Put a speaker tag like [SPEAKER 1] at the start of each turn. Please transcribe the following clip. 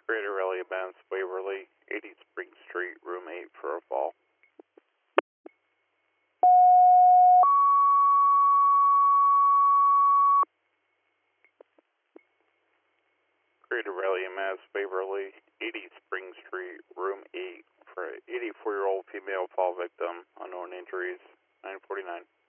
[SPEAKER 1] Greater Raleigh Events, Waverly, 80 Spring Street, room 8 for a fall. Greater Raleigh Mass, Waverly, 80 Spring Street, room 8 for an 84-year-old female fall victim, unknown injuries, 949.